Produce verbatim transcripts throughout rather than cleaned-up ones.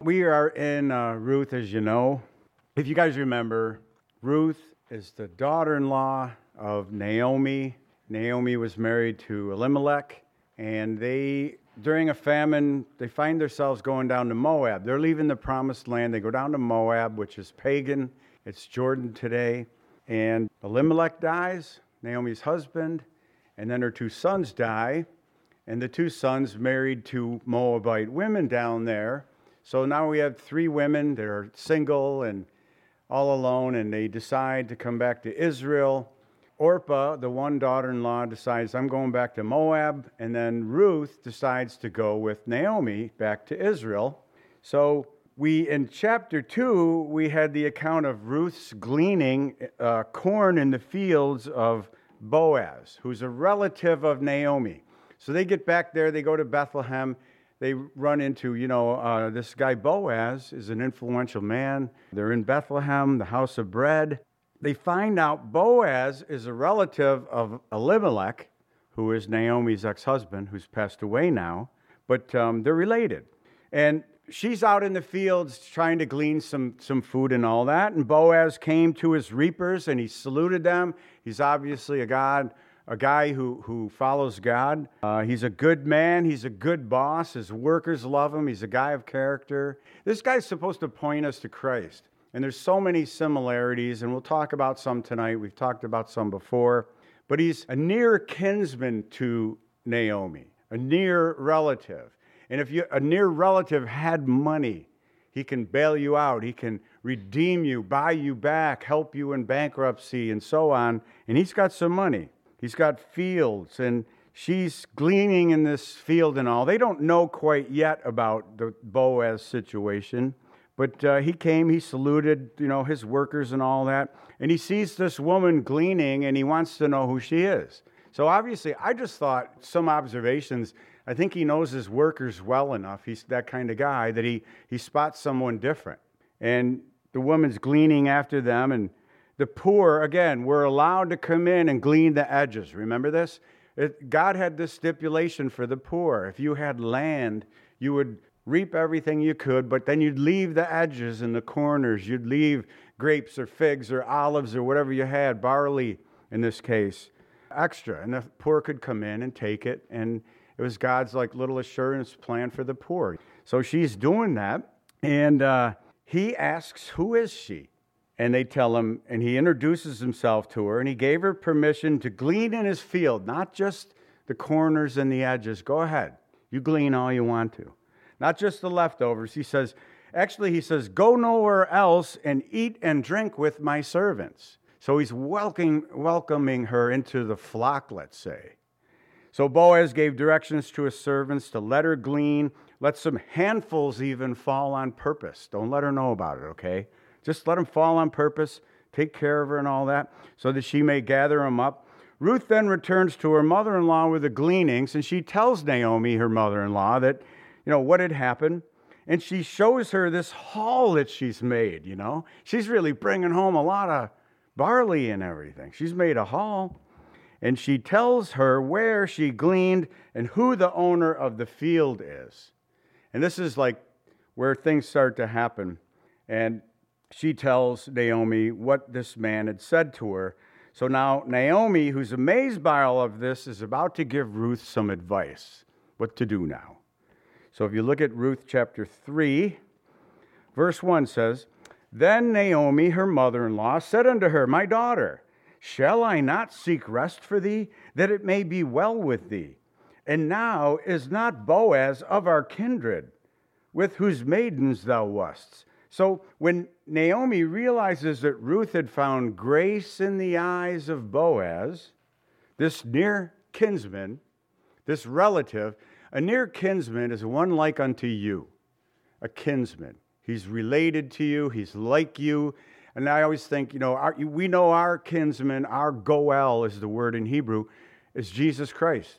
We are in uh, Ruth, as you know. If you guys remember, Ruth is the daughter-in-law of Naomi. Naomi was married to Elimelech, and they, during a famine, they find themselves going down to Moab. They're leaving the promised land. They go down to Moab, which is pagan. It's Jordan today. And Elimelech dies, Naomi's husband, and then her two sons die, and the two sons married to Moabite women down there. So now we have three women that are single and all alone, and they decide to come back to Israel. Orpah, the one daughter-in-law, decides, I'm going back to Moab, and then Ruth decides to go with Naomi back to Israel. So we, in chapter two, we had the account of Ruth's gleaning uh, corn in the fields of Boaz, who's a relative of Naomi. So they get back there, they go to Bethlehem. They run into, you know, uh, this guy Boaz is an influential man. They're in Bethlehem, the house of bread. They find out Boaz is a relative of Elimelech, who is Naomi's ex-husband, who's passed away now. But um, they're related. And she's out in the fields trying to glean some, some food and all that. And Boaz came to his reapers and he saluted them. He's obviously a God. A guy who, who follows God. Uh, he's a good man. He's a good boss. His workers love him. He's a guy of character. This guy's supposed to point us to Christ. And there's so many similarities, and we'll talk about some tonight. We've talked about some before. But he's a near kinsman to Naomi, a near relative. And if you, a near relative had money, he can bail you out. He can redeem you, buy you back, help you in bankruptcy, and so on. And he's got some money. He's got fields, and she's gleaning in this field and all. They don't know quite yet about the Boaz situation, but uh, he came, he saluted, you know, his workers and all that, and he sees this woman gleaning, and he wants to know who she is. So obviously, I just thought some observations. I think he knows his workers well enough. He's that kind of guy that he, he spots someone different. And the woman's gleaning after them, and the poor, again, were allowed to come in and glean the edges. Remember this? It, God had this stipulation for the poor. If you had land, you would reap everything you could, but then you'd leave the edges and the corners. You'd leave grapes or figs or olives or whatever you had, barley in this case, extra. And the poor could come in and take it. And it was God's like little assurance plan for the poor. So she's doing that. And uh, he asks, who is she? And they tell him, and he introduces himself to her, and he gave her permission to glean in his field, not just the corners and the edges. Go ahead. You glean all you want to. Not just the leftovers. He says, actually, he says, go nowhere else and eat and drink with my servants. So he's welcoming, welcoming her into the flock, let's say. So Boaz gave directions to his servants to let her glean. Let some handfuls even fall on purpose. Don't let her know about it, okay? Just let them fall on purpose, take care of her and all that, so that she may gather them up. Ruth then returns to her mother-in-law with the gleanings, and she tells Naomi, her mother-in-law, that, you know, what had happened. And she shows her this haul that she's made, you know. She's really bringing home a lot of barley and everything. She's made a haul. And she tells her where she gleaned and who the owner of the field is. And this is like where things start to happen. And she tells Naomi what this man had said to her. So now Naomi, who's amazed by all of this, is about to give Ruth some advice, what to do now. So if you look at Ruth chapter three, verse one says, Then Naomi, her mother-in-law, said unto her, My daughter, shall I not seek rest for thee, that it may be well with thee? And now is not Boaz of our kindred, with whose maidens thou wast? So when Naomi realizes that Ruth had found grace in the eyes of Boaz, this near kinsman, this relative, a near kinsman is one like unto you, a kinsman. He's related to you, he's like you. And I always think, you know, our, we know our kinsman, our goel is the word in Hebrew, is Jesus Christ.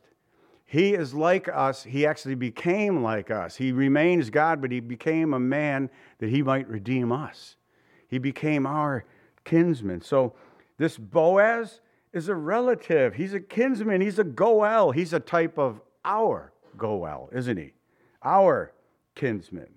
He is like us. He actually became like us. He remains God, but he became a man that he might redeem us. He became our kinsman. So this Boaz is a relative. He's a kinsman. He's a goel. He's a type of our goel, isn't he? Our kinsman.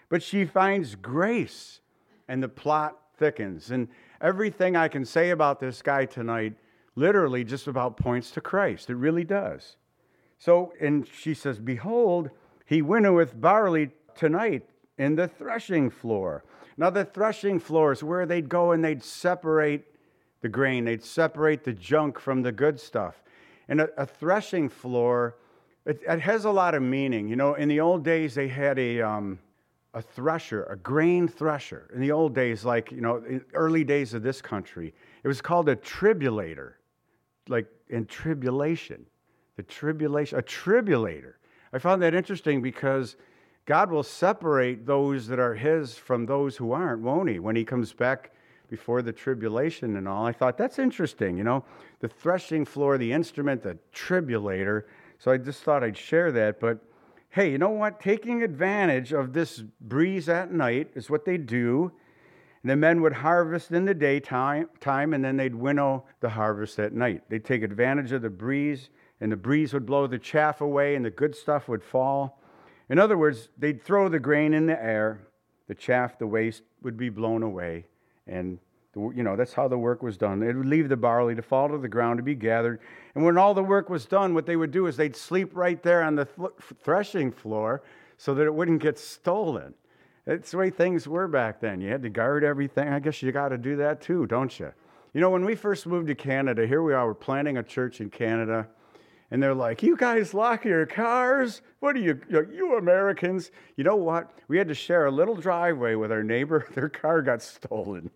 But she finds grace, and the plot thickens. And everything I can say about this guy tonight literally just about points to Christ. It really does. So, and she says, behold, he winnoweth barley tonight in the threshing floor. Now, the threshing floor is where they'd go and they'd separate the grain. They'd separate the junk from the good stuff. And a, a threshing floor, it, it has a lot of meaning. You know, in the old days, they had a... Um, A thresher, a grain thresher. In the old days, like, you know, in early days of this country, it was called a tribulator, like in tribulation. The tribulation, a tribulator. I found that interesting because God will separate those that are His from those who aren't, won't He? When He comes back before the tribulation and all. I thought, that's interesting, you know, the threshing floor, the instrument, the tribulator. So I just thought I'd share that, but hey, you know what? Taking advantage of this breeze at night is what they do. And the men would harvest in the daytime, time, and then they'd winnow the harvest at night. They'd take advantage of the breeze, and the breeze would blow the chaff away, and the good stuff would fall. In other words, they'd throw the grain in the air, the chaff, the waste would be blown away, and you know, that's how the work was done. They would leave the barley to fall to the ground to be gathered. And when all the work was done, what they would do is they'd sleep right there on the th- threshing floor so that it wouldn't get stolen. That's the way things were back then. You had to guard everything. I guess you got to do that too, don't you? You know, when we first moved to Canada, here we are, we're planting a church in Canada. And they're like, you guys lock your cars? What are you, you Americans? You know what? We had to share a little driveway with our neighbor. Their car got stolen.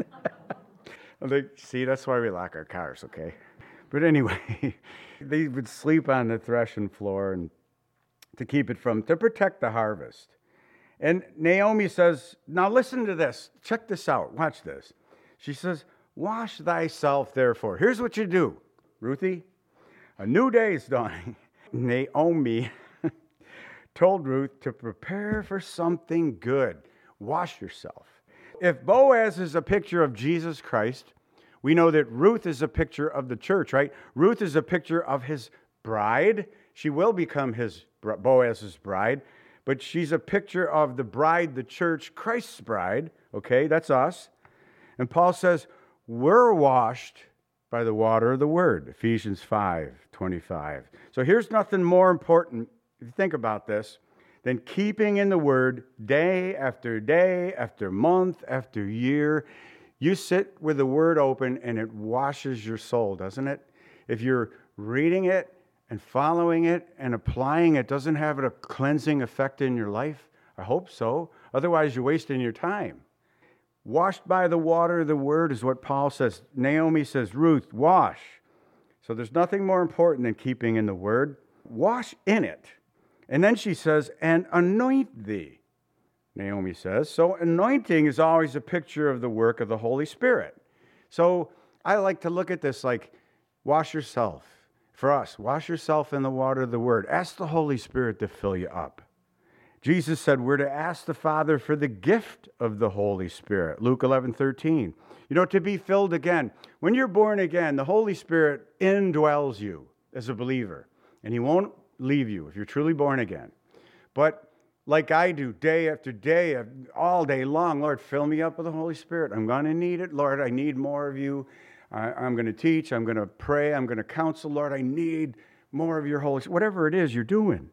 They, see, that's why we lock our cars, okay? But anyway, they would sleep on the threshing floor and to keep it from, to protect the harvest. And Naomi says, now listen to this. Check this out. Watch this. She says, wash thyself therefore. Here's what you do, Ruthie. A new day is dawning. Naomi told Ruth to prepare for something good. Wash yourself. If Boaz is a picture of Jesus Christ, we know that Ruth is a picture of the church, right? Ruth is a picture of his bride. She will become his Boaz's bride, but she's a picture of the bride, the church, Christ's bride, okay? That's us. And Paul says, we're washed by the water of the word, Ephesians five twenty-five. So here's nothing more important, if you think about this, than keeping in the Word day after day, after month, after year. You sit with the Word open and it washes your soul, doesn't it? If you're reading it and following it and applying it, doesn't have a cleansing effect in your life? I hope so. Otherwise, you're wasting your time. Washed by the water of the Word is what Paul says. Naomi says, Ruth, wash. So there's nothing more important than keeping in the Word. Wash in it. And then she says, and anoint thee, Naomi says. So anointing is always a picture of the work of the Holy Spirit. So I like to look at this like, wash yourself. For us, wash yourself in the water of the Word. Ask the Holy Spirit to fill you up. Jesus said we're to ask the Father for the gift of the Holy Spirit. Luke eleven thirteen. You know, to be filled again. When you're born again, the Holy Spirit indwells you as a believer. And He won't leave you if you're truly born again. But like I do day after day, all day long, Lord, fill me up with the Holy Spirit. I'm going to need it. Lord, I need more of you. I, I'm going to teach. I'm going to pray. I'm going to counsel. Lord, I need more of your Holy Spirit. Whatever it is you're doing.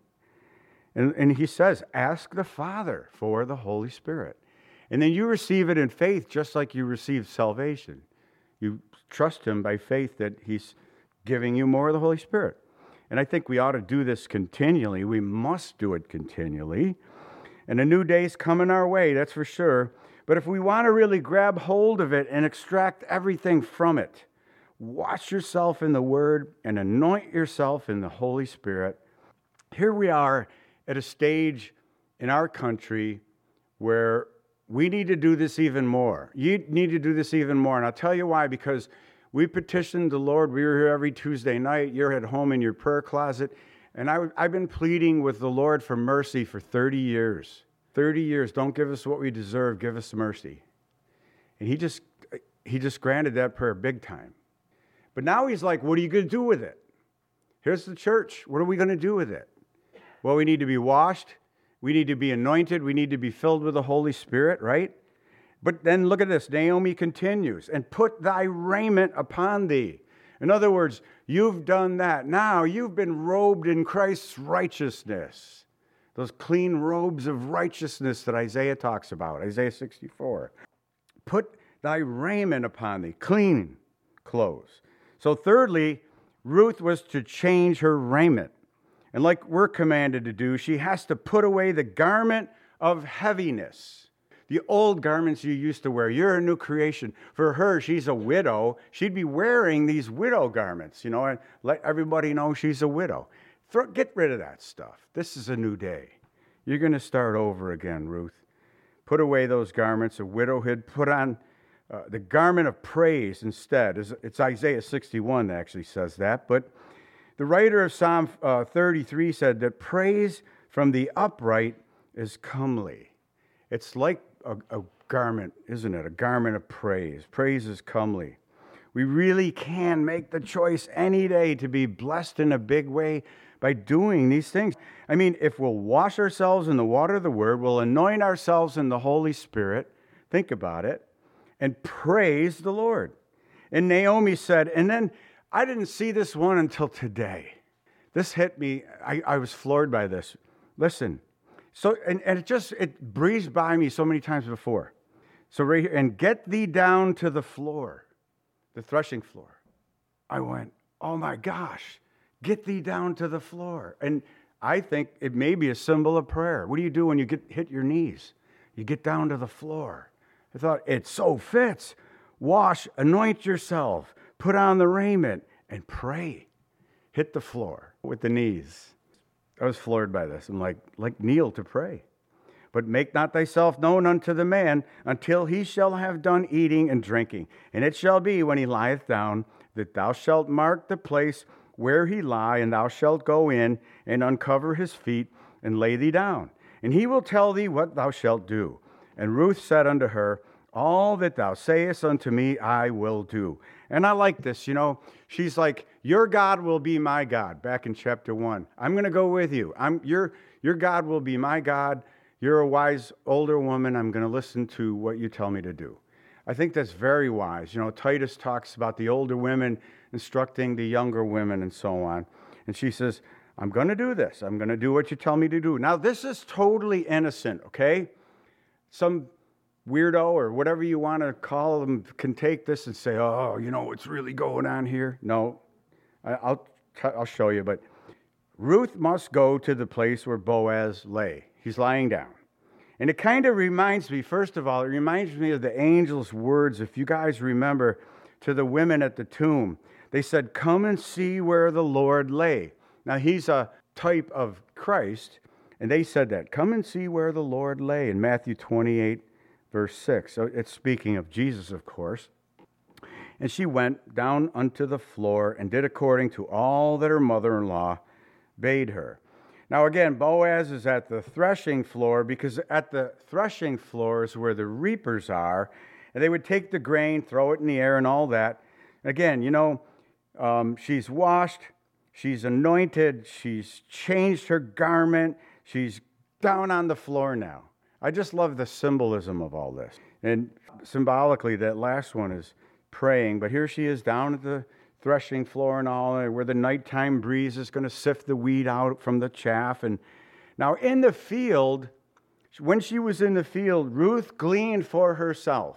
And, and He says, ask the Father for the Holy Spirit. And then you receive it in faith just like you receive salvation. You trust Him by faith that He's giving you more of the Holy Spirit. And I think we ought to do this continually. We must do it continually. And a new day's coming our way, that's for sure. But if we want to really grab hold of it and extract everything from it, wash yourself in the Word and anoint yourself in the Holy Spirit. Here we are at a stage in our country where we need to do this even more. You need to do this even more. And I'll tell you why, because we petitioned the Lord. We were here every Tuesday night. You're at home in your prayer closet. And I, I've been pleading with the Lord for mercy for thirty years. thirty years. Don't give us what we deserve. Give us mercy. And he just, he just granted that prayer big time. But now He's like, what are you going to do with it? Here's the church. What are we going to do with it? Well, we need to be washed We need to be anointed. We need to be filled with the Holy Spirit, right? But then look at this. Naomi continues, and put thy raiment upon thee. In other words, you've done that. Now you've been robed in Christ's righteousness. Those clean robes of righteousness that Isaiah talks about, Isaiah sixty-four. Put thy raiment upon thee, clean clothes. So thirdly, Ruth was to change her raiment. And like we're commanded to do, she has to put away the garment of heaviness. The old garments you used to wear. You're a new creation. For her, she's a widow. She'd be wearing these widow garments, you know, and let everybody know she's a widow. Throw, get rid of that stuff. This is a new day. You're going to start over again, Ruth. Put away those garments of widowhood. Put on uh, the garment of praise instead. It's, it's Isaiah sixty-one that actually says that. But the writer of Psalm uh, thirty-three said that praise from the upright is comely. It's like A, a garment, isn't it? A garment of praise. Praise is comely. We really can make the choice any day to be blessed in a big way by doing these things. I mean, if we'll wash ourselves in the water of the Word, we'll anoint ourselves in the Holy Spirit, think about it, and praise the Lord. And Naomi said, and then I didn't see this one until today. This hit me. I, I was floored by this. Listen. So, and, and it just, it breezed by me so many times before. So right here, and get thee down to the floor, the threshing floor. I went, oh my gosh, get thee down to the floor. And I think it may be a symbol of prayer. What do you do when you get hit your knees? You get down to the floor. I thought, it so fits. Wash, anoint yourself, put on the raiment, and pray. Hit the floor with the knees. I was floored by this. I'm like, like kneel to pray. But make not thyself known unto the man until he shall have done eating and drinking. And it shall be when he lieth down that thou shalt mark the place where he lie, and thou shalt go in and uncover his feet and lay thee down. And he will tell thee what thou shalt do. And Ruth said unto her, all that thou sayest unto me, I will do. And I like this, you know. She's like, your God will be my God, back in chapter one. I'm going to go with you. I'm your, your God will be my God. You're a wise older woman. I'm going to listen to what you tell me to do. I think that's very wise. You know, Titus talks about the older women instructing the younger women and so on. And she says, I'm going to do this. I'm going to do what you tell me to do. Now, this is totally innocent, okay? Some weirdo or whatever you want to call them can take this and say, oh, you know what's really going on here? No, I, I'll, I'll show you. But Ruth must go to the place where Boaz lay. He's lying down. And it kind of reminds me, first of all, it reminds me of the angel's words, if you guys remember, to the women at the tomb. They said, come and see where the Lord lay. Now, he's a type of Christ, and they said that. Come and see where the Lord lay in Matthew twenty-eight, verse six. So it's speaking of Jesus, of course. And she went down unto the floor and did according to all that her mother-in-law bade her. Now again, Boaz is at the threshing floor, because at the threshing floor is where the reapers are. And they would take the grain, throw it in the air and all that. Again, you know, um, she's washed, she's anointed, she's changed her garment, she's down on the floor now. I just love the symbolism of all this. And symbolically, that last one is praying. But here she is down at the threshing floor and all, where the nighttime breeze is going to sift the wheat out from the chaff. And now in the field, when she was in the field, Ruth gleaned for herself.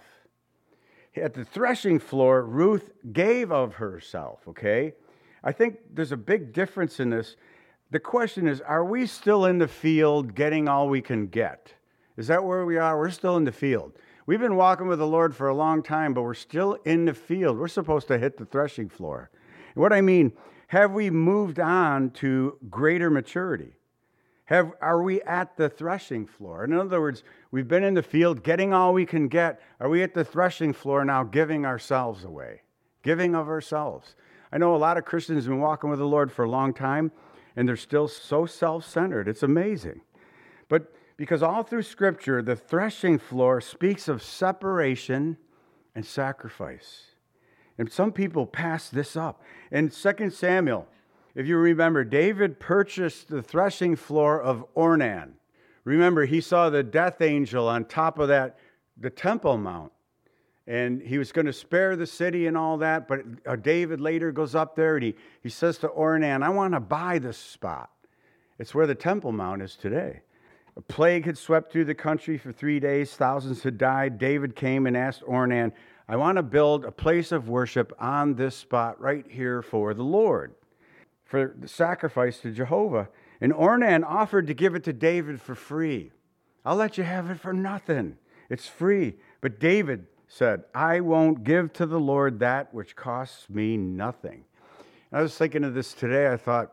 At the threshing floor, Ruth gave of herself, okay? I think there's a big difference in this. The question is, are we still in the field getting all we can get? Is that where we are? We're still in the field. We've been walking with the Lord for a long time, but we're still in the field. We're supposed to hit the threshing floor. And what I mean, have we moved on to greater maturity? Have, are we at the threshing floor? In other words, we've been in the field getting all we can get. Are we at the threshing floor now giving ourselves away? Giving of ourselves. I know a lot of Christians have been walking with the Lord for a long time, and they're still so self-centered. It's amazing. But because all through Scripture, the threshing floor speaks of separation and sacrifice. And some people pass this up. In Second Samuel, if you remember, David purchased the threshing floor of Ornan Remember, he saw the death angel on top of that, the Temple Mount. And he was going to spare the city and all that, but uh, David later goes up there and he, he says to Ornan, I want to buy this spot. It's where the Temple Mount is today. A plague had swept through the country for three days. Thousands had died. David came and asked Ornan, I want to build a place of worship on this spot right here for the Lord, for the sacrifice to Jehovah. And Ornan offered to give it to David for free. I'll let you have it for nothing. It's free. But David said, I won't give to the Lord that which costs me nothing. And I was thinking of this today. I thought,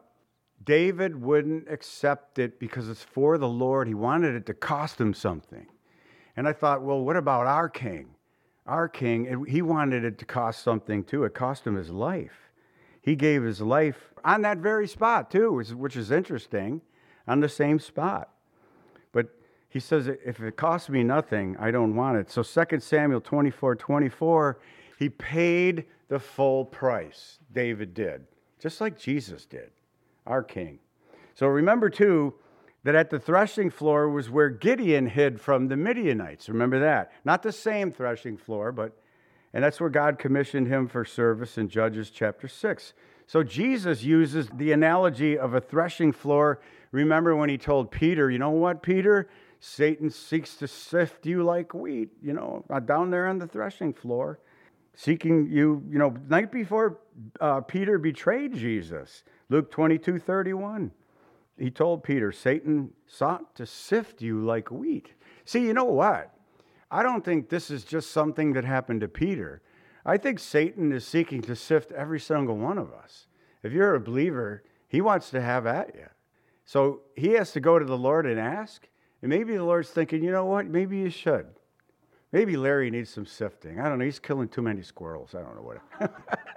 David wouldn't accept it because it's for the Lord. He wanted it to cost him something. And I thought, well, what about our king? Our king, he wanted it to cost something too. It cost him his life. He gave his life on that very spot too, which is interesting, on the same spot. But he says, if it costs me nothing, I don't want it. So Second Samuel twenty-four twenty-four, he paid the full price, David did, just like Jesus did, our king. So remember, too, that at the threshing floor was where Gideon hid from the Midianites. Remember that. Not the same threshing floor, but, and that's where God commissioned him for service in Judges chapter six. So Jesus uses the analogy of a threshing floor. Remember when he told Peter, you know what, Peter? Satan seeks to sift you like wheat, you know, down there on the threshing floor, seeking you, you know, night before uh, Peter betrayed Jesus. Luke twenty-two thirty-one. He told Peter, Satan sought to sift you like wheat. See, you know what? I don't think this is just something that happened to Peter. I think Satan is seeking to sift every single one of us. If you're a believer, he wants to have at you. So he has to go to the Lord and ask. And maybe the Lord's thinking, you know what? Maybe you should. Maybe Larry needs some sifting. I don't know. He's killing too many squirrels. I don't know what.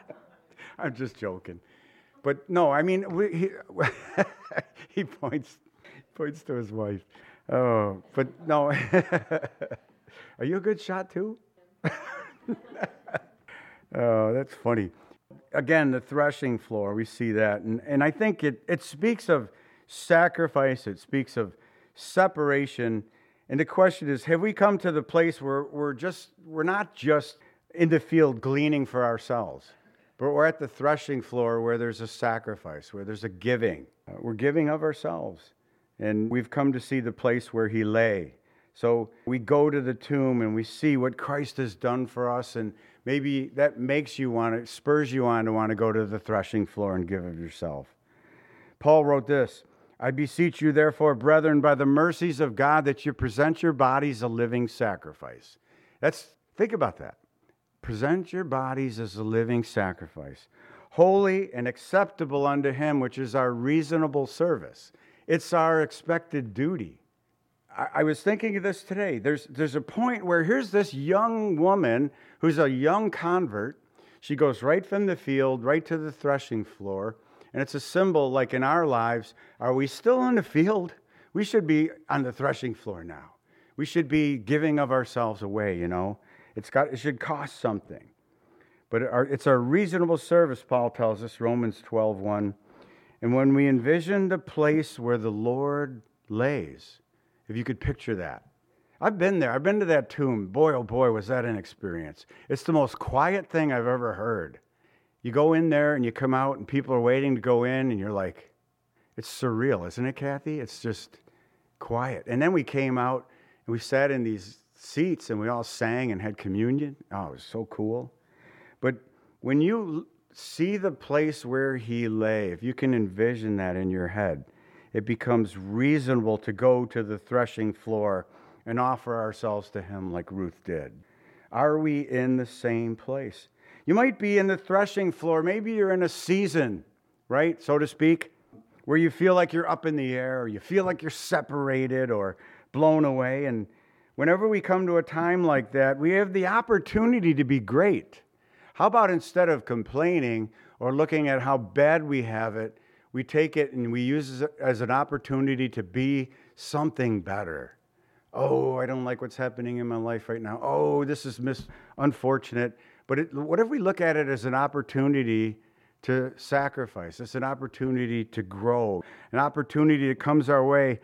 I'm just joking. But no, I mean, we, he, he points points to his wife. Oh, but no. Are you a good shot too? Oh, that's funny. Again, the threshing floor, we see that. And, and I think it, it speaks of sacrifice. It speaks of separation. And the question is, have we come to the place where we're just, we're not just in the field gleaning for ourselves, but we're at the threshing floor where there's a sacrifice, where there's a giving. Uh, we're giving of ourselves. And we've come to see the place where he lay. So we go to the tomb and we see what Christ has done for us, and maybe that makes you want to, spurs you on to want to go to the threshing floor and give of yourself. Paul wrote this, I beseech you, therefore, brethren, by the mercies of God, that you present your bodies a living sacrifice. That's, think about that. Present your bodies as a living sacrifice, holy and acceptable unto him, which is our reasonable service. It's our expected duty. I, I was thinking of this today. There's, there's a point where here's this young woman who's a young convert. She goes right from the field, right to the threshing floor. And it's a symbol, like in our lives, are we still in the field? We should be on the threshing floor now. We should be giving of ourselves away, you know. It's got, it should cost something. But our, it's our reasonable service, Paul tells us, Romans twelve one. And when we envision the place where the Lord lays, if you could picture that. I've been there. I've been to that tomb. Boy, oh boy, was that an experience. It's the most quiet thing I've ever heard. You go in there and you come out and people are waiting to go in and you're like, it's surreal, isn't it, Kathy? It's just quiet. And then we came out and we sat in these seats and we all sang and had communion. Oh, it was so cool. But when you see the place where he lay, if you can envision that in your head, it becomes reasonable to go to the threshing floor and offer ourselves to him like Ruth did. Are we in the same place? You might be in the threshing floor. Maybe you're in a season, right, so to speak, where you feel like you're up in the air, or you feel like you're separated or blown away. And whenever we come to a time like that, we have the opportunity to be great. How about instead of complaining or looking at how bad we have it, we take it and we use it as an opportunity to be something better. Oh, I don't like what's happening in my life right now. Oh, this is mis- unfortunate. But it, what if we look at it as an opportunity to sacrifice? It's an opportunity to grow, an opportunity that comes our way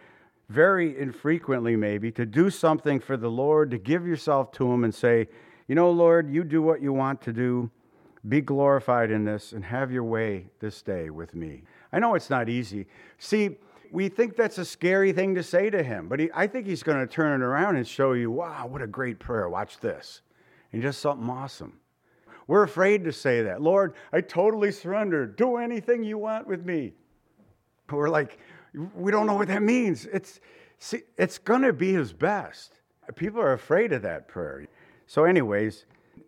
very infrequently maybe, to do something for the Lord, to give yourself to Him and say, you know, Lord, you do what you want to do. Be glorified in this and have your way this day with me. I know it's not easy. See, we think that's a scary thing to say to Him, but he, I think He's going to turn it around and show you, wow, what a great prayer. Watch this. And just something awesome. We're afraid to say that. Lord, I totally surrender. Do anything you want with me. We're like, we don't know what that means. It's see, it's going to be His best. People are afraid of that prayer. So anyways,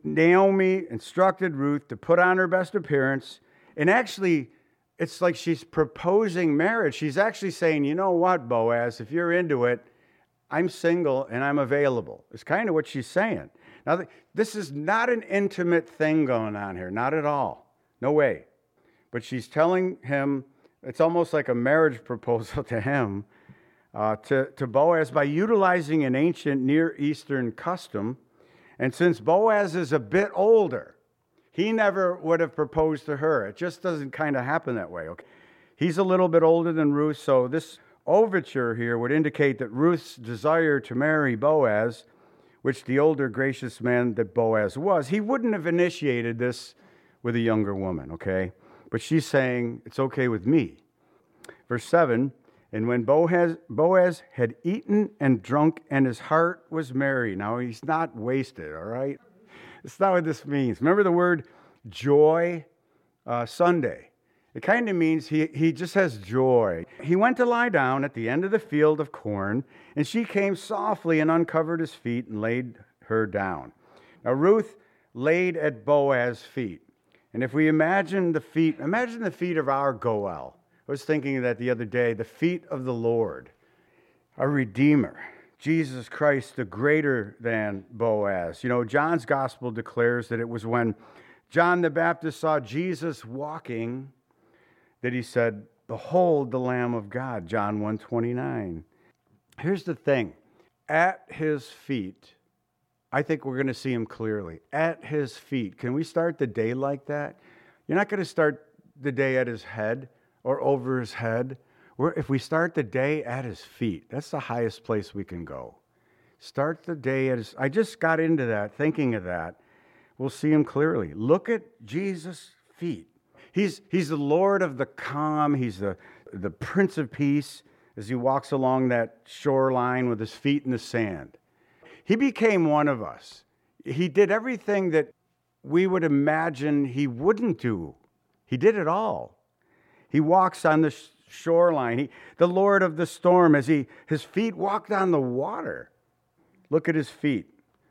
Naomi instructed Ruth to put on her best appearance. And actually, it's like she's proposing marriage. She's actually saying, you know what, Boaz, if you're into it, I'm single and I'm available. It's kind of what she's saying. Now, this is not an intimate thing going on here. Not at all. No way. But she's telling him, it's almost like a marriage proposal to him, uh, to, to Boaz, by utilizing an ancient Near Eastern custom. And since Boaz is a bit older, he never would have proposed to her. It just doesn't kind of happen that way. Okay, he's a little bit older than Ruth, so this overture here would indicate that Ruth's desire to marry Boaz, which the older gracious man that Boaz was, he wouldn't have initiated this with a younger woman, okay? But she's saying, it's okay with me. Verse seven, and when Boaz, Boaz had eaten and drunk and his heart was merry. Now, he's not wasted, all right? That's not what this means. Remember the word joy uh, Sunday. It kind of means he, he just has joy. He went to lie down at the end of the field of corn, and she came softly and uncovered his feet and laid her down. Now, Ruth laid at Boaz's feet. And if we imagine the feet, imagine the feet of our Goel. I was thinking of that the other day, the feet of the Lord, our Redeemer, Jesus Christ, the greater than Boaz. You know, John's gospel declares that it was when John the Baptist saw Jesus walking that he said, behold the Lamb of God, John one twenty-nine. Here's the thing. At his feet, I think we're going to see him clearly. At his feet. Can we start the day like that? You're not going to start the day at his head or over his head. We're, if we start the day at his feet, that's the highest place we can go. Start the day at his... I just got into that, thinking of that. We'll see him clearly. Look at Jesus' feet. He's, he's the Lord of the calm. He's the, the Prince of Peace as he walks along that shoreline with his feet in the sand. He became one of us. He did everything that we would imagine he wouldn't do. He did it all. He walks on the shoreline. He, the Lord of the storm, as he his feet walked on the water. Look at his feet.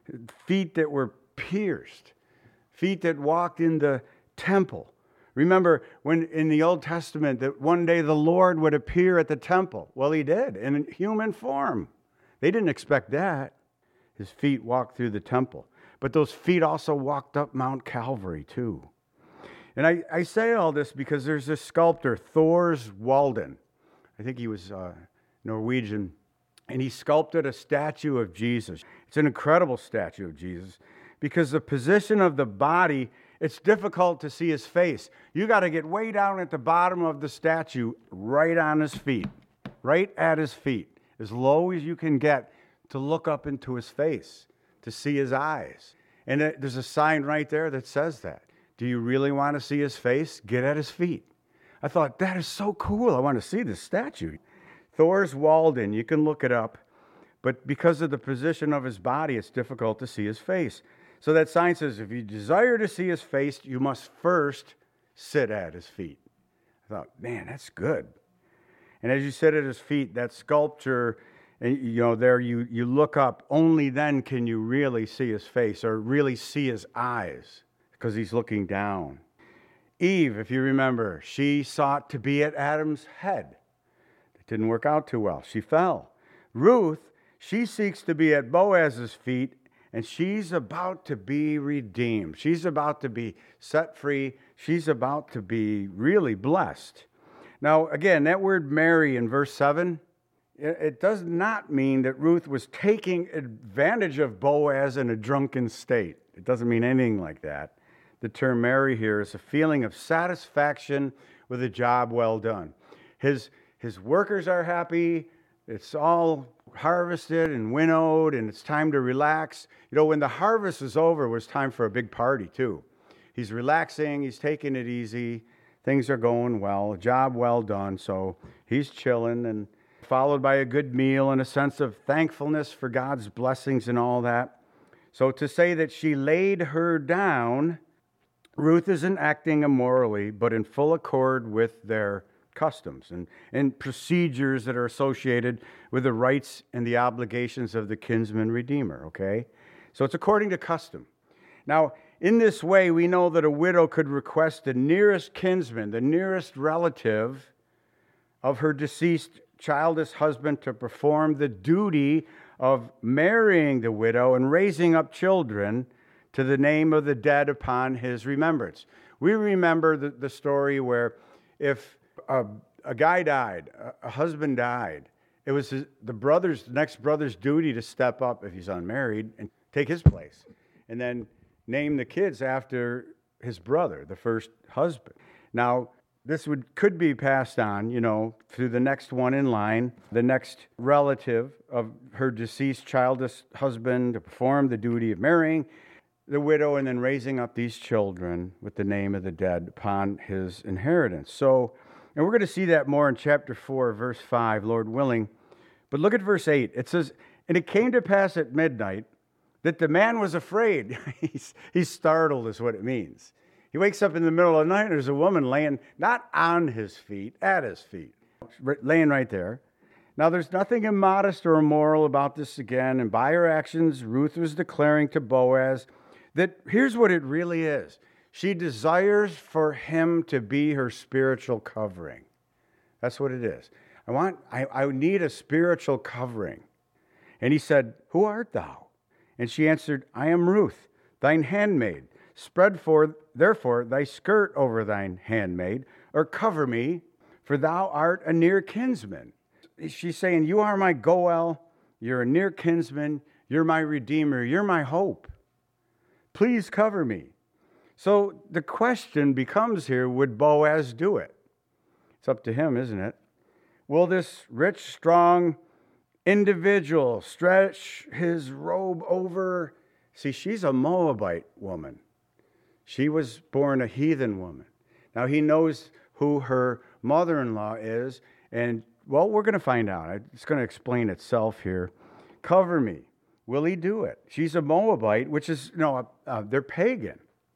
Feet that were pierced. Feet that walked in the temple. Remember when in the Old Testament that one day the Lord would appear at the temple. Well, he did in human form. They didn't expect that. His feet walked through the temple. But those feet also walked up Mount Calvary too. And I, I say all this because there's this sculptor, Thors Walden. I think he was uh, Norwegian. And he sculpted a statue of Jesus. It's an incredible statue of Jesus because the position of the body, it's difficult to see his face. You got to get way down at the bottom of the statue, right on his feet, right at his feet, as low as you can get to look up into his face, to see his eyes. And it, there's a sign right there that says that. Do you really want to see his face? Get at his feet. I thought, that is so cool. I want to see this statue. Thors Walden, you can look it up. But because of the position of his body, it's difficult to see his face. So that sign says, if you desire to see his face, you must first sit at his feet. I thought, man, that's good. And as you sit at his feet, that sculpture, and you know, there you, you look up, only then can you really see his face or really see his eyes because he's looking down. Eve, if you remember, she sought to be at Adam's head. It didn't work out too well. She fell. Ruth, she seeks to be at Boaz's feet, and she's about to be redeemed. She's about to be set free. She's about to be really blessed. Now, again, that word marry in verse seven, it does not mean that Ruth was taking advantage of Boaz in a drunken state. It doesn't mean anything like that. The term marry here is a feeling of satisfaction with a job well done. His, his workers are happy. It's all harvested and winnowed, and it's time to relax. You know, when the harvest is over, it was time for a big party, too. He's relaxing. He's taking it easy. Things are going well. Job well done. So he's chilling, and followed by a good meal and a sense of thankfulness for God's blessings and all that. So to say that she laid her down, Ruth isn't acting immorally, but in full accord with their customs and, and procedures that are associated with the rights and the obligations of the kinsman redeemer, okay? So it's according to custom. Now, in this way, we know that a widow could request the nearest kinsman, the nearest relative of her deceased childless husband to perform the duty of marrying the widow and raising up children to the name of the dead upon his remembrance. We remember the, the story where if a, a guy died, a, a husband died, it was his, the brother's the next brother's duty to step up if he's unmarried and take his place, and then name the kids after his brother, the first husband. Now, this would could be passed on, you know, to the next one in line, the next relative of her deceased childless husband to perform the duty of marrying the widow and then raising up these children with the name of the dead upon his inheritance. So, and we're going to see that more in chapter four, verse five, Lord willing. But look at verse eight. It says, "And it came to pass at midnight that the man was afraid." he's, he's startled is what it means. He wakes up in the middle of the night, and there's a woman laying, not on his feet, at his feet, laying right there. Now, there's nothing immodest or immoral about this again, and by her actions, Ruth was declaring to Boaz that here's what it really is. She desires for him to be her spiritual covering. That's what it is. I want, I, I need a spiritual covering. And he said, "Who art thou?" And she answered, "I am Ruth, thine handmaid. Spread forth, therefore, thy skirt over thine handmaid, or cover me, for thou art a near kinsman." She's saying, you are my Goel, you're a near kinsman, you're my redeemer, you're my hope. Please cover me. So the question becomes here, would Boaz do it? It's up to him, isn't it? Will this rich, strong individual stretch his robe over? See, she's a Moabite woman. She was born a heathen woman. Now, he knows who her mother-in-law is, and, well, we're going to find out. It's going to explain itself here. Cover me. Will he do it? She's a Moabite, which is, no, uh, they're pagan.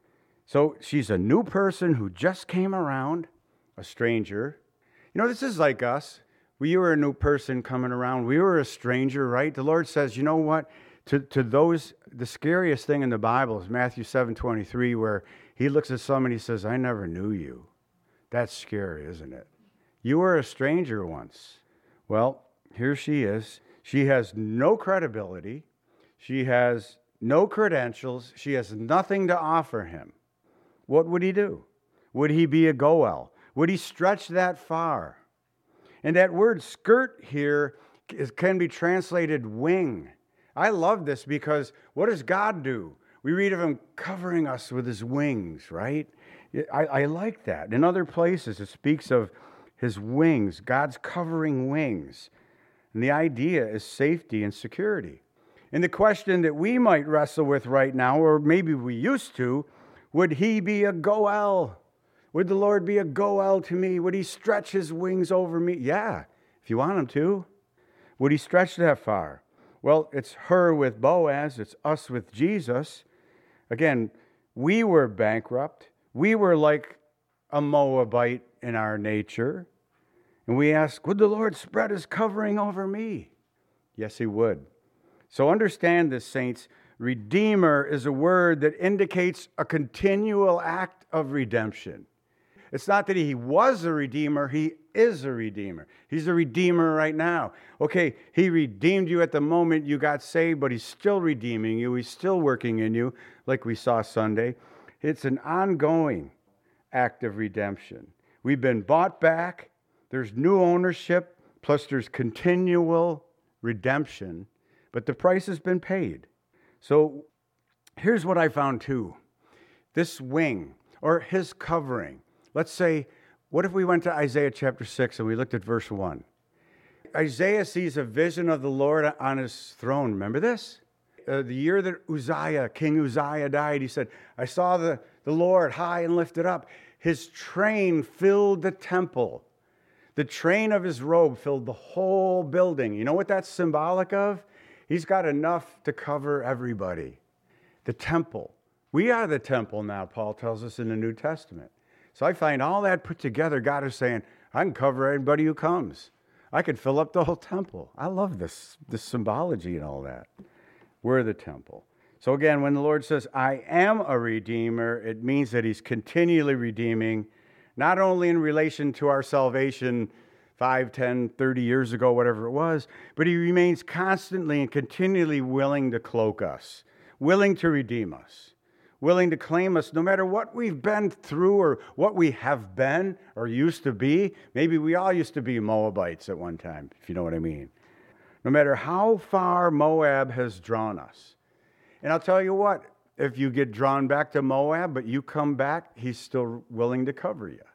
So she's a new person who just came around, a stranger. You know, this is like us. We were a new person coming around. We were a stranger, right? The Lord says, you know what? To to those, the scariest thing in the Bible is Matthew seven twenty-three, where he looks at someone and he says, "I never knew you." That's scary, isn't it? You were a stranger once. Well, here she is. She has no credibility. She has no credentials. She has nothing to offer him. What would he do? Would he be a Goel? Would he stretch that far? And that word skirt here is, can be translated wing. I love this because what does God do? We read of him covering us with his wings, right? I, I like that. In other places, it speaks of his wings, God's covering wings. And the idea is safety and security. And the question that we might wrestle with right now, or maybe we used to, would he be a Goel? Would the Lord be a Goel to me? Would he stretch his wings over me? Yeah, if you want him to. Would he stretch that far? Well, it's her with Boaz. It's us with Jesus. Again, we were bankrupt. We were like a Moabite in our nature. And we ask, would the Lord spread his covering over me? Yes, he would. So understand this, saints. Redeemer is a word that indicates a continual act of redemption. It's not that he was a redeemer, he is a redeemer. He's a redeemer right now. Okay, he redeemed you at the moment you got saved, but he's still redeeming you. He's still working in you, like we saw Sunday. It's an ongoing act of redemption. We've been bought back. There's new ownership, plus there's continual redemption, but the price has been paid. So here's what I found too. This wing, or his covering. Let's say, what if we went to Isaiah chapter six and we looked at verse one? Isaiah sees a vision of the Lord on his throne. Remember this? Uh, the year that Uzziah, King Uzziah died, he said, I saw the, the Lord high and lifted up. His train filled the temple. The train of his robe filled the whole building. You know what that's symbolic of? He's got enough to cover everybody. The temple. We are the temple now, Paul tells us in the New Testament. So I find all that put together, God is saying, I can cover everybody who comes. I could fill up the whole temple. I love this, this symbology and all that. We're the temple. So again, when the Lord says, I am a redeemer, it means that he's continually redeeming, not only in relation to our salvation five, ten, thirty years ago, whatever it was, but he remains constantly and continually willing to cloak us, willing to redeem us, willing to claim us no matter what we've been through or what we have been or used to be. Maybe we all used to be Moabites at one time, if you know what I mean. No matter how far Moab has drawn us. And I'll tell you what, if you get drawn back to Moab, but you come back, he's still willing to cover you.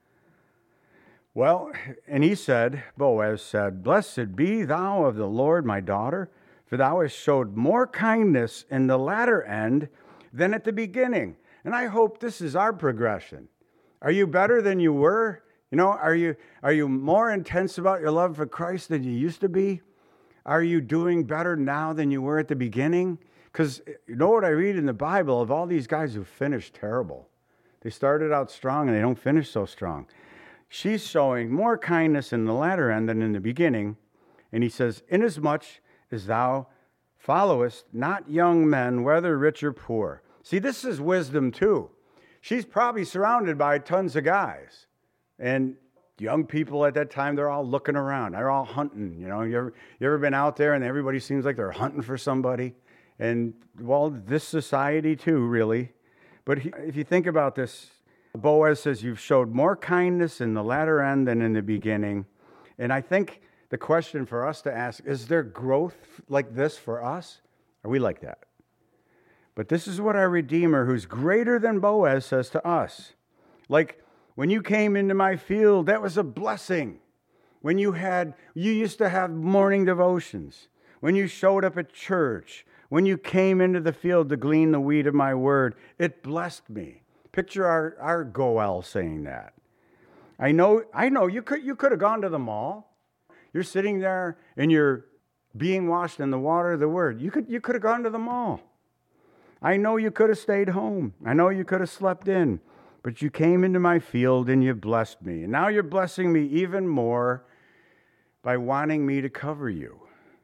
Well, and he said, Boaz said, Blessed be thou of the Lord, my daughter, for thou hast showed more kindness in the latter end than at the beginning. And I hope this is our progression. Are you better than you were? You know, are you, are you more intense about your love for Christ than you used to be? Are you doing better now than you were at the beginning? Because you know what I read in the Bible of all these guys who finished terrible. They started out strong and they don't finish so strong. She's showing more kindness in the latter end than in the beginning. And he says, Inasmuch as thou followest not young men, whether rich or poor. See, this is wisdom too. She's probably surrounded by tons of guys. And young people at that time, they're all looking around. They're all hunting. You know, you ever, you ever been out there and everybody seems like they're hunting for somebody? And, well, this society too, really. But he, if you think about this, Boaz says, you've showed more kindness in the latter end than in the beginning. And I think the question for us to ask, is there growth like this for us? Are we like that? But this is what our Redeemer, who's greater than Boaz, says to us. Like, when you came into my field, that was a blessing. When you had, you used to have morning devotions. When you showed up at church. When you came into the field to glean the wheat of my word, it blessed me. Picture our, our Goel saying that. I know, I know you could, you could have gone to the mall. You're sitting there and you're being washed in the water of the word. You could, you could have gone to the mall. I know you could have stayed home. I know you could have slept in. But you came into my field and you blessed me. And now you're blessing me even more by wanting me to cover you,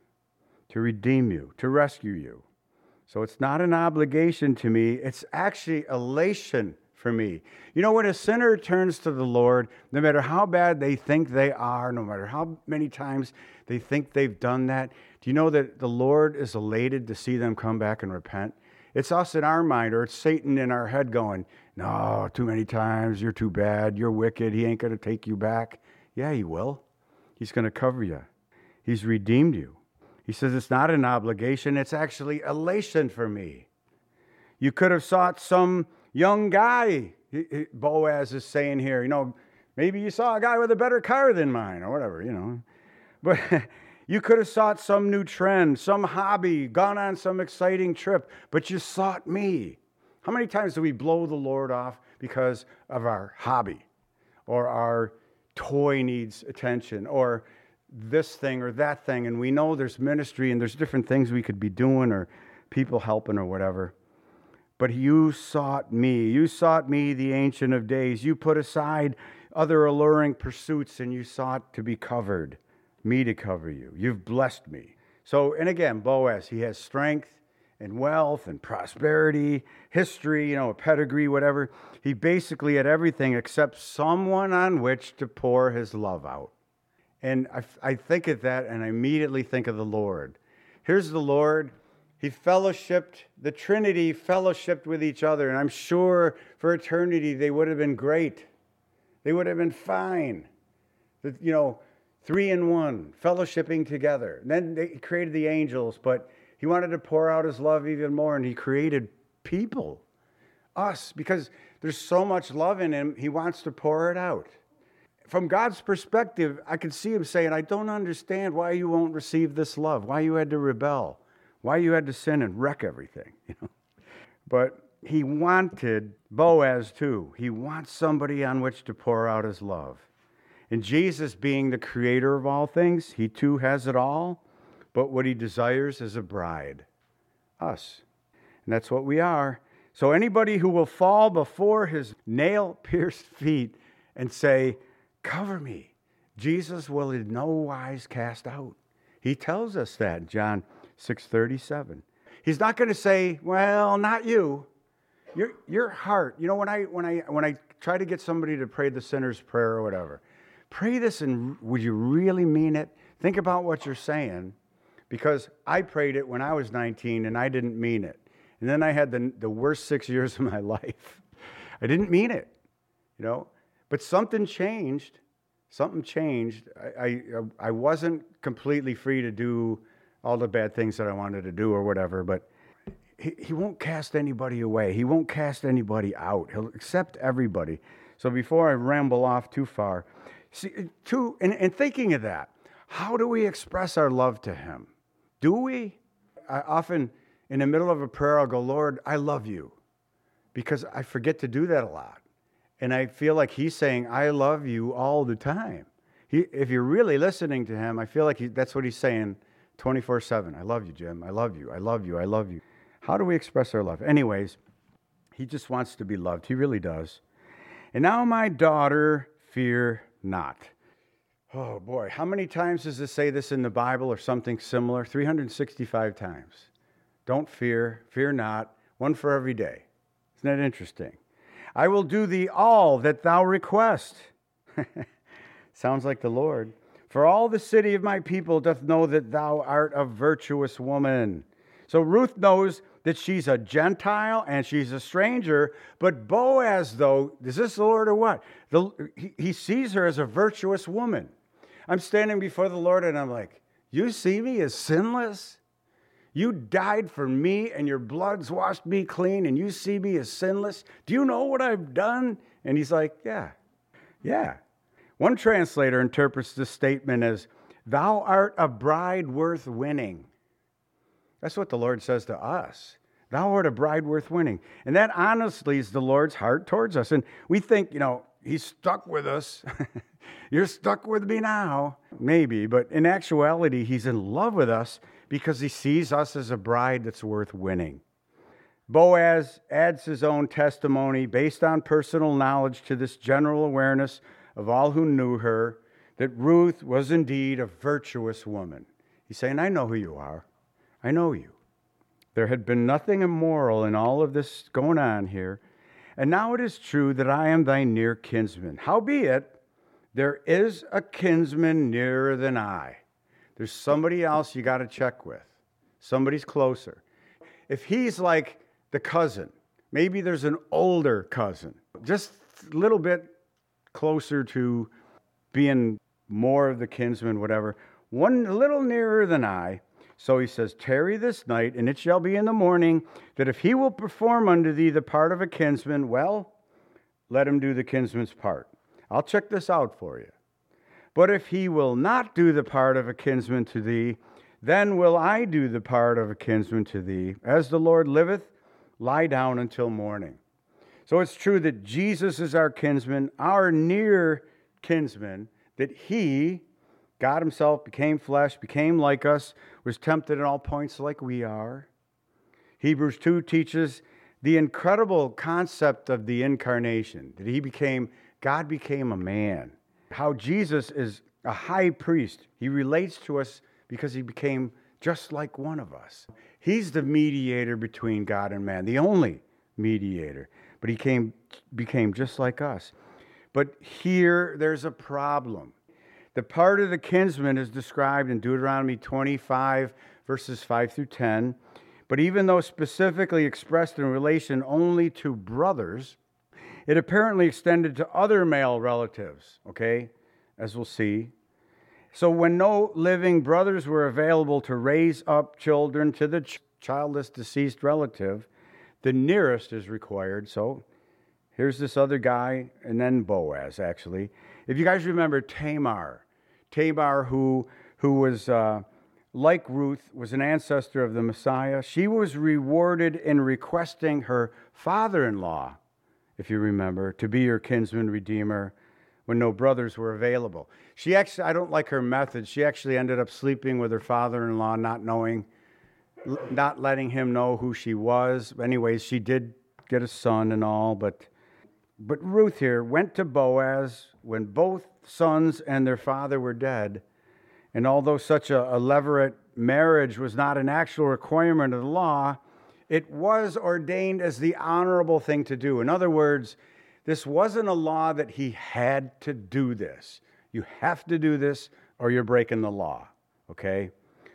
to redeem you, to rescue you. So it's not an obligation to me. It's actually elation for me. You know, when a sinner turns to the Lord, no matter how bad they think they are, no matter how many times they think they've done that, do you know that the Lord is elated to see them come back and repent? It's us in our mind, or it's Satan in our head going, no, too many times, you're too bad, you're wicked, he ain't going to take you back. Yeah, he will. He's going to cover you. He's redeemed you. He says it's not an obligation, it's actually elation for me. You could have sought some young guy, Boaz is saying here, you know, maybe you saw a guy with a better car than mine, or whatever, you know. But you could have sought some new trend, some hobby, gone on some exciting trip, but you sought me. How many times do we blow the Lord off because of our hobby, or our toy needs attention, or this thing or that thing, and we know there's ministry and there's different things we could be doing or people helping or whatever. But you sought me. You sought me, the Ancient of Days. You put aside other alluring pursuits and you sought to be covered, me to cover you. You've blessed me. So, and again, Boaz, he has strength and wealth and prosperity, history, you know, a pedigree, whatever. He basically had everything except someone on which to pour his love out. And I, I think of that and I immediately think of the Lord. Here's the Lord. He fellowshipped, the Trinity fellowshipped with each other. And I'm sure for eternity they would have been great. They would have been fine. The, you know, three in one, fellowshipping together. And then they created the angels, but he wanted to pour out his love even more. And he created people, us, because there's so much love in him, he wants to pour it out. from God's perspective, I could see him saying, I don't understand why you won't receive this love, why you had to rebel, why you had to sin and wreck everything. You know? But he wanted Boaz too. He wants somebody on which to pour out his love. And Jesus, being the creator of all things, he too has it all. But what he desires is a bride, us. And that's what we are. So anybody who will fall before his nail-pierced feet and say, cover me, Jesus will in no wise cast out. He tells us that in John six thirty-seven. He's not going to say, well, not you. Your, your heart. You know, when I, when, I, when I try to get somebody to pray the sinner's prayer or whatever, pray this and would you really mean it? Think about what you're saying. Because I prayed it when I was nineteen and I didn't mean it. And then I had the, the worst six years of my life. I didn't mean it, you know. But something changed. Something changed. I, I, I wasn't completely free to do all the bad things that I wanted to do or whatever, but he, he won't cast anybody away. He won't cast anybody out. He'll accept everybody. So before I ramble off too far, see, too, and, and thinking of that, how do we express our love to him? Do we? I often, in the middle of a prayer, I'll go, Lord, I love you. Because I forget to do that a lot. And I feel like he's saying, I love you all the time. He, if you're really listening to him, I feel like he, that's what he's saying twenty-four seven. I love you, Jim. I love you. I love you. I love you. How do we express our love? Anyways, he just wants to be loved. He really does. And now, my daughter, fear not. Oh, boy. How many times does it say this in the Bible or something similar? three hundred sixty-five times. Don't fear. Fear not. One for every day. Isn't that interesting? I will do thee all that thou request. Sounds like the Lord. For all the city of my people doth know that thou art a virtuous woman. So Ruth knows that she's a Gentile and she's a stranger. But Boaz, though, is this the Lord or what? The, he, he sees her as a virtuous woman. I'm standing before the Lord and I'm like, you see me as sinless? You died for me and your blood's washed me clean and you see me as sinless? Do you know what I've done? And he's like, yeah, yeah. One translator interprets this statement as, thou art a bride worth winning. That's what the Lord says to us. Thou art a bride worth winning. And that honestly is the Lord's heart towards us. And we think, you know, he's stuck with us. You're stuck with me now. Maybe, but in actuality, he's in love with us because he sees us as a bride that's worth winning. Boaz adds his own testimony based on personal knowledge to this general awareness of all who knew her, that Ruth was indeed a virtuous woman. He's saying, I know who you are. I know you. There had been nothing immoral in all of this going on here. And now it is true that I am thy near kinsman. Howbeit, there is a kinsman nearer than I. There's somebody else you got to check with. Somebody's closer. If he's like the cousin, maybe there's an older cousin, just a little bit closer to being more of the kinsman, whatever. One a little nearer than I. So he says, tarry this night, and it shall be in the morning, that if he will perform unto thee the part of a kinsman, well, let him do the kinsman's part. I'll check this out for you. But if he will not do the part of a kinsman to thee, then will I do the part of a kinsman to thee. As the Lord liveth, lie down until morning. So it's true that Jesus is our kinsman, our near kinsman, that he, God himself, became flesh, became like us, was tempted at all points like we are. Hebrews two teaches the incredible concept of the incarnation, that he became, God became a man. How Jesus is a high priest. He relates to us because he became just like one of us. He's the mediator between God and man, the only mediator. But he came, became just like us. But here there's a problem. The part of the kinsman is described in Deuteronomy twenty-five, verses five through ten. But even though specifically expressed in relation only to brothers, it apparently extended to other male relatives, okay, as we'll see. So when no living brothers were available to raise up children to the ch- childless deceased relative, the nearest is required. So here's this other guy, and then Boaz, actually. If you guys remember Tamar, Tamar who, who was uh, like Ruth, was an ancestor of the Messiah, she was rewarded in requesting her father-in-law, if you remember, to be your kinsman redeemer when no brothers were available. She actually, I don't like her method. She actually ended up sleeping with her father-in-law, not knowing, not letting him know who she was. Anyways, she did get a son and all, but but Ruth here went to Boaz when both sons and their father were dead. And although such a, a levirate marriage was not an actual requirement of the law, it was ordained as the honorable thing to do. In other words, this wasn't a law that he had to do this. You have to do this or you're breaking the law, okay?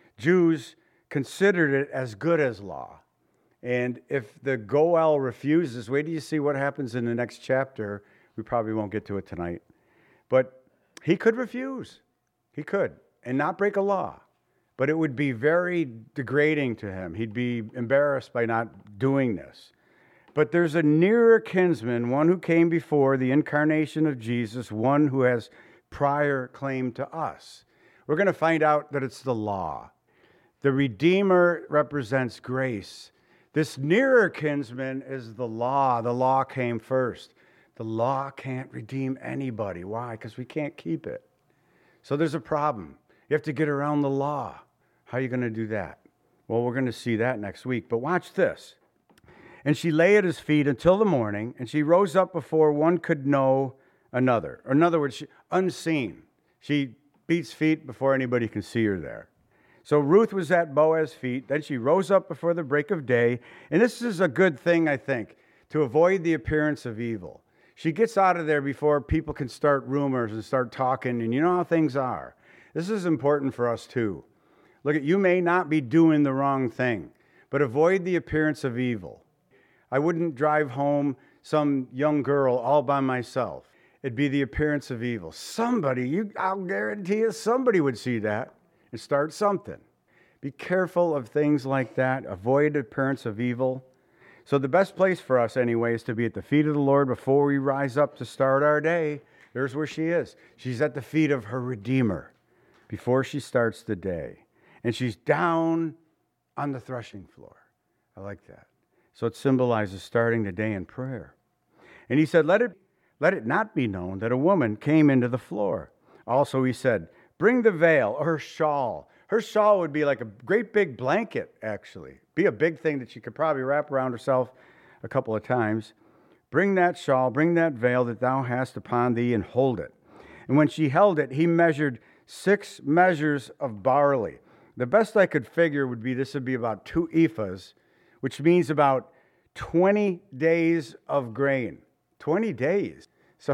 Jews considered it as good as law. And if the Goel refuses, wait till you see what happens in the next chapter. We probably won't get to it tonight. But he could refuse. He could, and not break a law. But it would be very degrading to him. He'd be embarrassed by not doing this. But there's a nearer kinsman, one who came before the incarnation of Jesus, one who has prior claim to us. We're going to find out that it's the law. The Redeemer represents grace. This nearer kinsman is the law. The law came first. The law can't redeem anybody. Why? Because we can't keep it. So there's a problem. You have to get around the law. How are you going to do that? Well, we're going to see that next week. But watch this. And she lay at his feet until the morning, and she rose up before one could know another. Or in other words, she, unseen. She beats feet before anybody can see her there. So Ruth was at Boaz's feet. Then she rose up before the break of day. And this is a good thing, I think, to avoid the appearance of evil. She gets out of there before people can start rumors and start talking. And you know how things are. This is important for us too. Look, at you may not be doing the wrong thing, but avoid the appearance of evil. I wouldn't drive home some young girl all by myself. It'd be the appearance of evil. Somebody, you, I'll guarantee you, somebody would see that and start something. Be careful of things like that. Avoid the appearance of evil. So the best place for us anyway is to be at the feet of the Lord before we rise up to start our day. There's where she is. She's at the feet of her Redeemer before she starts the day. And she's down on the threshing floor. I like that. So it symbolizes starting the day in prayer. And he said, let it, let it not be known that a woman came into the floor. Also he said, bring the veil or her shawl. Her shawl would be like a great big blanket, actually. Be a big thing that she could probably wrap around herself a couple of times. Bring that shawl, bring that veil that thou hast upon thee, and hold it. And when she held it, he measured six measures of barley. The best I could figure would be this would be about two ephahs, which means about twenty days of grain. twenty days. So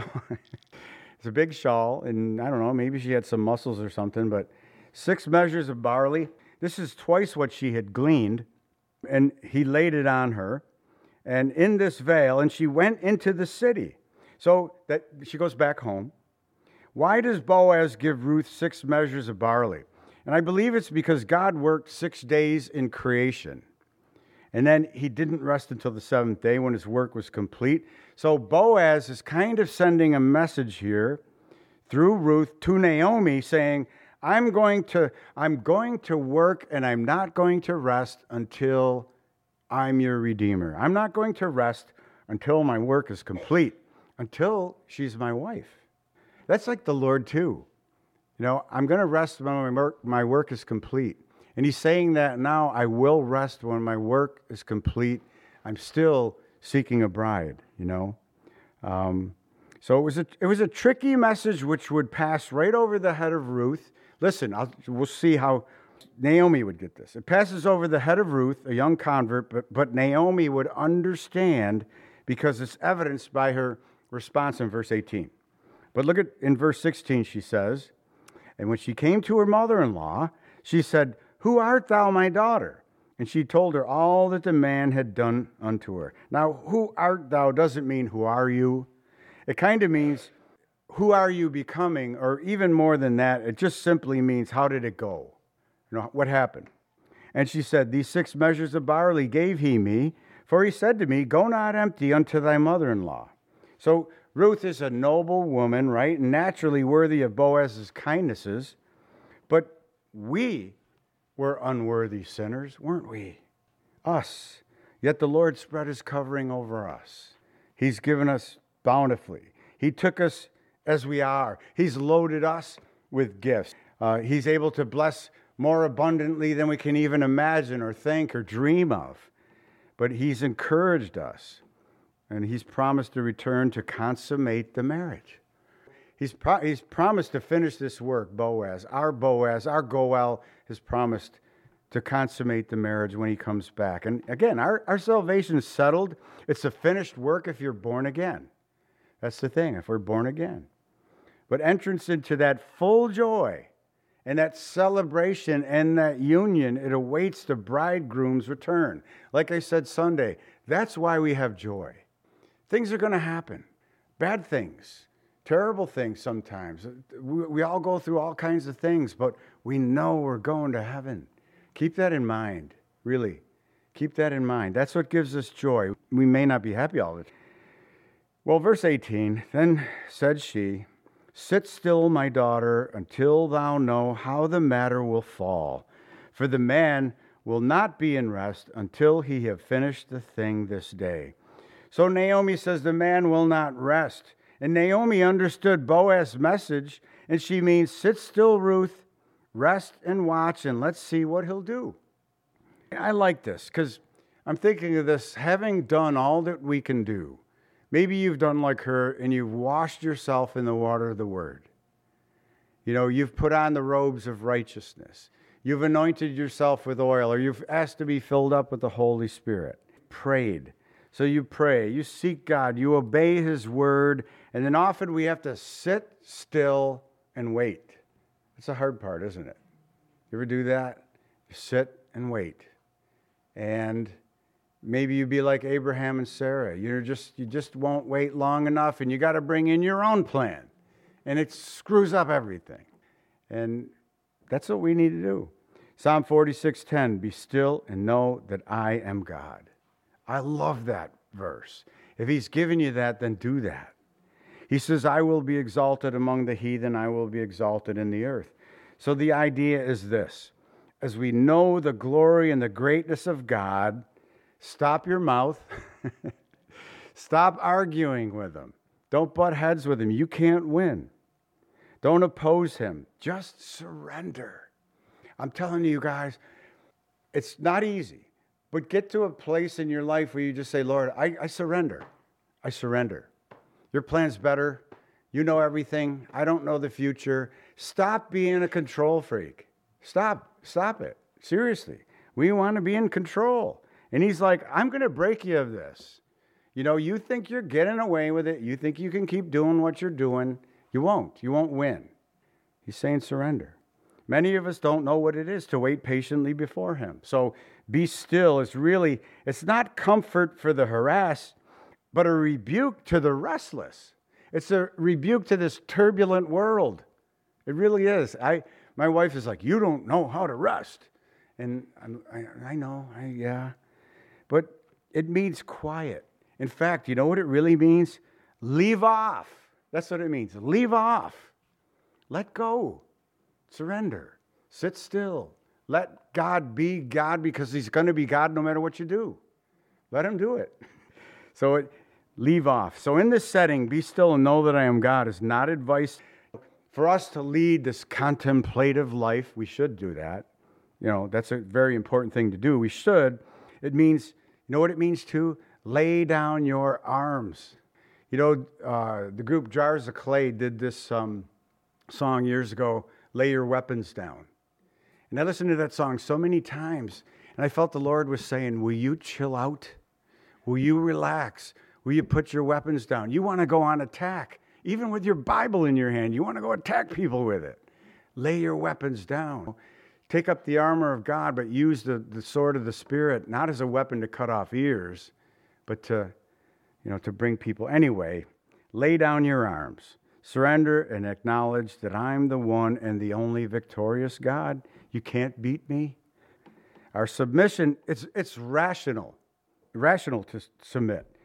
it's a big shawl, and I don't know, maybe she had some muscles or something, but six measures of barley. This is twice what she had gleaned, and he laid it on her, and in this veil, and she went into the city. So that she goes back home. Why does Boaz give Ruth six measures of barley? And I believe it's because God worked six days in creation. And then he didn't rest until the seventh day when his work was complete. So Boaz is kind of sending a message here through Ruth to Naomi saying, I'm going to, I'm going to work and I'm not going to rest until I'm your Redeemer. I'm not going to rest until my work is complete, until she's my wife. That's like the Lord too. You know, I'm going to rest when my work, my work is complete. And he's saying that now, I will rest when my work is complete. I'm still seeking a bride, you know. Um, so it was a it was a tricky message which would pass right over the head of Ruth. Listen, I'll, we'll see how Naomi would get this. It passes over the head of Ruth, a young convert, but, but Naomi would understand because it's evidenced by her response in verse eighteen. But look at in verse sixteen, she says, and when she came to her mother-in-law, she said, who art thou, my daughter? And she told her all that the man had done unto her. Now, who art thou doesn't mean who are you. It kind of means who are you becoming, or even more than that, it just simply means how did it go? You know, what happened? And she said, these six measures of barley gave he me, for he said to me, go not empty unto thy mother-in-law. So Ruth is a noble woman, right? Naturally worthy of Boaz's kindnesses. But we were unworthy sinners, weren't we? Us. Yet the Lord spread his covering over us. He's given us bountifully. He took us as we are. He's loaded us with gifts. Uh, he's able to bless more abundantly than we can even imagine or think or dream of. But he's encouraged us, and he's promised to return to consummate the marriage. He's, pro- he's promised to finish this work, Boaz. Our Boaz, our Goel, has promised to consummate the marriage when he comes back. And again, our, our salvation is settled. It's a finished work if you're born again. That's the thing, if we're born again. But entrance into that full joy and that celebration and that union, it awaits the bridegroom's return. Like I said Sunday, that's why we have joy. Things are going to happen. Bad things, terrible things sometimes. We, we all go through all kinds of things, but we know we're going to heaven. Keep that in mind, really. Keep that in mind. That's what gives us joy. We may not be happy all the time. Well, verse eighteen, then said she, sit still, my daughter, until thou know how the matter will fall. For the man will not be in rest until he have finished the thing this day. So Naomi says the man will not rest. And Naomi understood Boaz's message, and she means, sit still, Ruth, rest and watch, and let's see what he'll do. I like this, because I'm thinking of this, having done all that we can do. Maybe you've done like her, and you've washed yourself in the water of the Word. You know, you've put on the robes of righteousness. You've anointed yourself with oil, or you've asked to be filled up with the Holy Spirit. Prayed. So you pray, you seek God, you obey His Word, and then often we have to sit still and wait. That's the hard part, isn't it? You ever do that? You sit and wait. And maybe you be like Abraham and Sarah. You're just, you just won't wait long enough, and you got to bring in your own plan. And it screws up everything. And that's what we need to do. Psalm forty-six ten, be still and know that I am God. I love that verse. If he's given you that, then do that. He says, I will be exalted among the heathen, I will be exalted in the earth. So the idea is this. As we know the glory and the greatness of God, stop your mouth. Stop arguing with him. Don't butt heads with him. You can't win. Don't oppose him. Just surrender. I'm telling you guys, it's not easy. But get to a place in your life where you just say, Lord, I, I surrender. I surrender. Your plan's better. You know everything. I don't know the future. Stop being a control freak. Stop. Stop it. Seriously. We want to be in control. And he's like, I'm going to break you of this. You know, you think you're getting away with it. You think you can keep doing what you're doing. You won't. You won't win. He's saying surrender. Many of us don't know what it is to wait patiently before him. So be still is really, it's not comfort for the harassed, but a rebuke to the restless. It's a rebuke to this turbulent world. It really is. I, my wife is like, you don't know how to rest. And I'm, I, I know, I, yeah. But it means quiet. In fact, you know what it really means? Leave off. That's what it means. Leave off. Let go. Surrender. Sit still. Let God be God, because he's going to be God no matter what you do. Let him do it. So it, leave off. So in this setting, be still and know that I am God is not advice for us to lead this contemplative life. We should do that. You know, that's a very important thing to do. We should. It means, you know what it means to lay down your arms. You know, uh, the group Jars of Clay did this um, song years ago, Lay Your Weapons Down. And I listened to that song so many times, and I felt the Lord was saying, will you chill out? Will you relax? Will you put your weapons down? You want to go on attack, even with your Bible in your hand. You want to go attack people with it. Lay your weapons down. Take up the armor of God, but use the, the sword of the Spirit, not as a weapon to cut off ears, but to, you know, to bring people. Anyway, lay down your arms. Surrender and acknowledge that I'm the one and the only victorious God. You can't beat me. Our submission, it's it's rational. Rational to submit.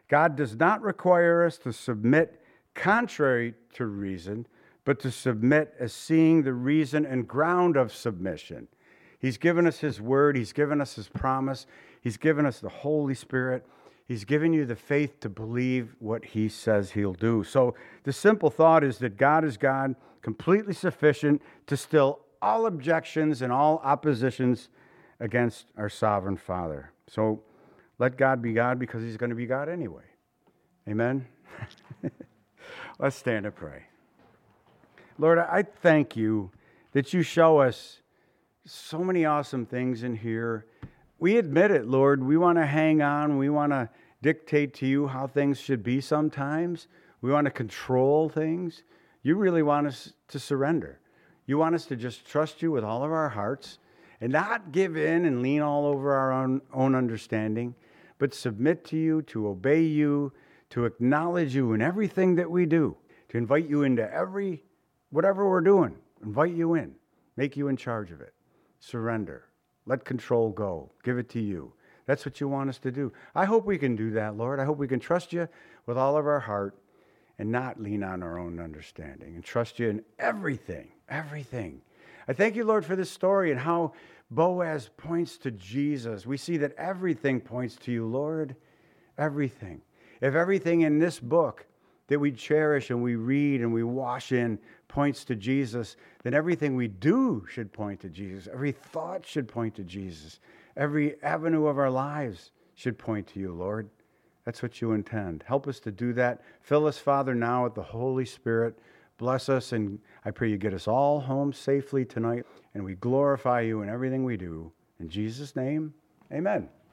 God does not require us to submit contrary to reason, but to submit as seeing the reason and ground of submission. He's given us His word. He's given us His promise. He's given us the Holy Spirit. He's given you the faith to believe what He says He'll do. So the simple thought is that God is God, completely sufficient to still all objections and all oppositions against our sovereign Father. So let God be God because He's going to be God anyway. Amen? Let's stand and pray. Lord, I thank You that You show us so many awesome things in here. We admit it, Lord. We want to hang on. We want to dictate to You how things should be sometimes. We want to control things. You really want us to surrender. You want us to just trust You with all of our hearts and not give in and lean all over our own, own understanding, but submit to You, to obey You, to acknowledge You in everything that we do, to invite You into every, whatever we're doing, invite You in, make You in charge of it. Surrender. Let control go. Give it to You. That's what You want us to do. I hope we can do that, Lord. I hope we can trust You with all of our heart and not lean on our own understanding and trust You in everything, everything. I thank You, Lord, for this story and how Boaz points to Jesus. We see that everything points to You, Lord, everything. If everything in this book that we cherish and we read and we wash in points to Jesus, then everything we do should point to Jesus. Every thought should point to Jesus. Every avenue of our lives should point to You, Lord. That's what You intend. Help us to do that. Fill us, Father, now with the Holy Spirit. Bless us, and I pray You get us all home safely tonight, and we glorify You in everything we do. In Jesus' name, amen.